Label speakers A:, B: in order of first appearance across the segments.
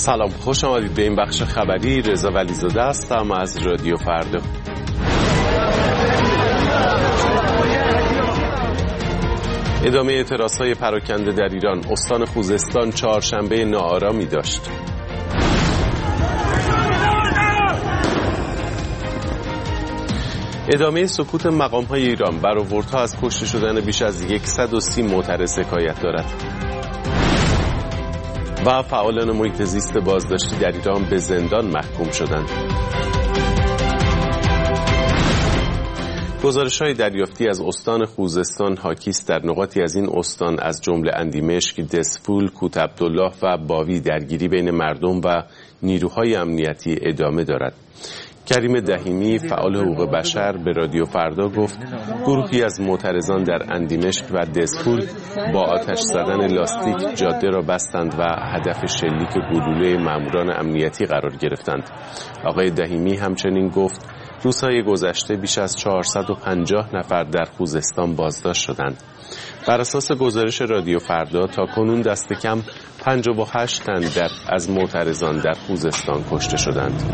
A: سلام، خوش آمدید به این بخش خبری. رضا ولیزاده هستم از رادیو فردا. ادامه اعتراضهای پراکنده در ایران. استان خوزستان چهارشنبه ناآرامی داشت. ادامه سکوت مقام‌های ایران. برآوردها از کشته شدن بیش از 130 معترض حکایت دارد. و فعالان محیط زیست بازداشتی در ایران به زندان محکوم شدند. گزارش‌های دریافتی از استان خوزستان حاکی است در نقاطی از این استان از جمله اندیمشک، دسفول، کوت عبدالله و باوی درگیری بین مردم و نیروهای امنیتی ادامه دارد. کریم دهیمی فعال حقوق بشر به رادیو فردا گفت گروهی از معترضان در اندیمشک و دسفول با آتش زدن لاستیک جاده را بستند و هدف شلیک گلوله ماموران امنیتی قرار گرفتند. آقای دهیمی همچنین گفت روزهای گذشته بیش از 450 نفر در خوزستان بازداشت شدند. بر اساس گزارش رادیو فردا تا کنون دست کم 58 تن از معترضان در خوزستان کشته شدند.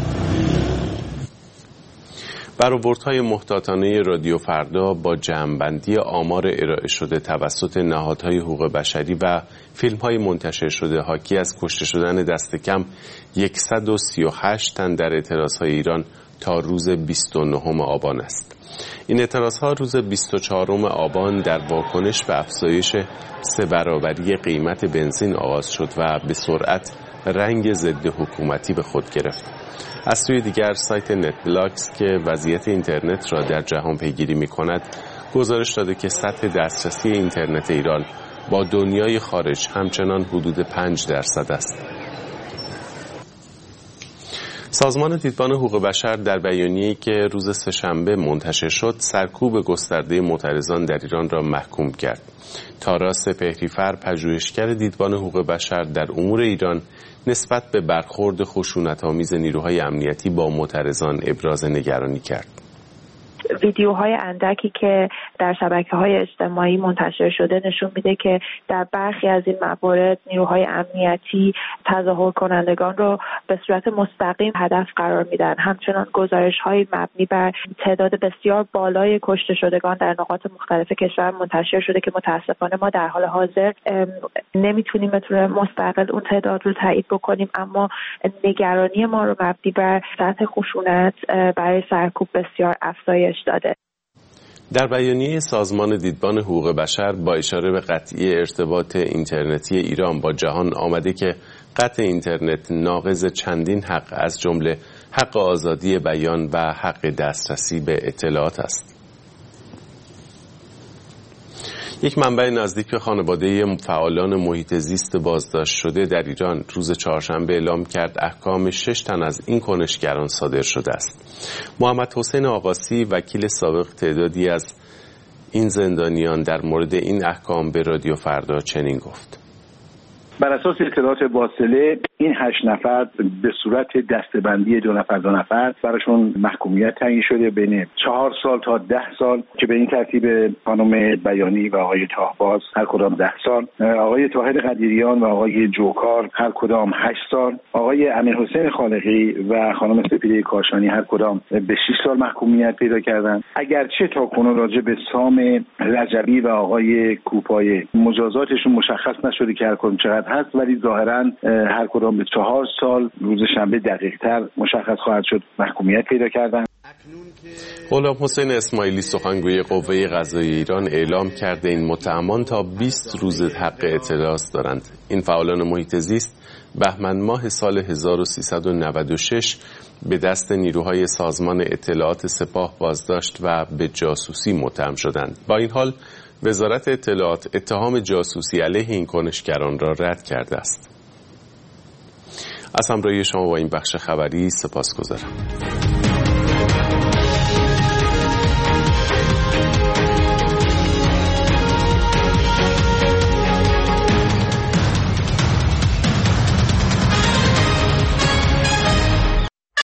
A: برآوردهای محتاطانه رادیو فردا با جمع‌بندی آمار ارائه شده توسط نهادهای حقوق بشری و فیلم‌های منتشر شده حاکی از کشته شدن دست کم 138 تن در اعتراضهای ایران تا روز 29 آبان است. این اعتراضها روز 24 آبان در واکنش به افزایش 3 برابری قیمت بنزین آغاز شد و به سرعت رنگ ضد حکومتی به خود گرفت. از سوی دیگر سایت نتبلاکس که وضعیت اینترنت را در جهان پیگیری می‌کند گزارش داده که سطح دسترسی اینترنت ایران با دنیای خارج همچنان حدود 5% است. سازمان دیدبان حقوق بشر در بیانیه‌ای که روز سه‌شنبه منتشر شد سرکوب گسترده معترضان در ایران را محکوم کرد. تارا سپهری‌فر پژوهشگر دیدبان حقوق بشر در امور ایران نسبت به برخورد خشونت‌آمیز نیروهای امنیتی با معترضان ابراز نگرانی کرد.
B: ویدیوهای اندکی که در شبکه‌های اجتماعی منتشر شده نشون میده که در برخی از این موارد نیروهای امنیتی تظاهر کنندگان رو به صورت مستقیم هدف قرار میدن. همچنان گزارش‌های مبنی بر تعداد بسیار بالای کشته شدگان در نقاط مختلف کشور منتشر شده که متاسفانه ما در حال حاضر نمیتونیم به طور مستقل اون تعداد رو تایید بکنیم، اما نگرانی ما رو مبنی بر سطح خشونت برای سرکوب بسیار افزایش داده.
A: در بیانیه سازمان دیدبان حقوق بشر با اشاره به قطعی ارتباط اینترنتی ایران با جهان آمده که قطع اینترنت ناقض چندین حق از جمله حق آزادی بیان و حق دسترسی به اطلاعات است. یک منبع نزدیک به خانواده فعالان محیط زیست بازداشت شده در ایران روز چهارشنبه اعلام کرد احکام 6 تن از این کنشگران صادر شده است. محمد حسین آقاسی وکیل سابق تعدادی از این زندانیان در مورد این احکام به رادیو فردا چنین گفت:
C: بر اساس اطلاعات واصله این 8 نفر به صورت دسته‌بندی 2 نفر براشون محکومیت تعیین شده بین 4 سال تا 10 سال که به این ترتیب خانم بیانی و آقای تاهباز هر کدام 10 سال، آقای طاهر قدیریان و آقای جوکار هر کدام 8 سال، آقای امیرحسین خالقی و خانم سپیده کاشانی هر کدام به 6 سال محکومیت پیدا کردند. اگرچه تا کنون راجع به سام رجبی و آقای کوپای مجازاتشون مشخص نشده که هر کدام چقدر هست، ولی ظاهرا هر کدام به 4 سال روز شنبه دقیق‌تر مشخص خواهد شد محکومیت پیدا کردن.
A: غلام حسین اسماعیلی سخنگوی قوه قضاییه ایران اعلام کرده این متهمان تا 20 روز حق اعتراض دارند. این فعالان محیط زیست بهمن ماه سال 1396 به دست نیروهای سازمان اطلاعات سپاه بازداشت و به جاسوسی متهم شدند. با این حال وزارت اطلاعات اتهام جاسوسی علیه این کنشگران را رد کرده است. از همراهی شما با این بخش خبری سپاسگزارم.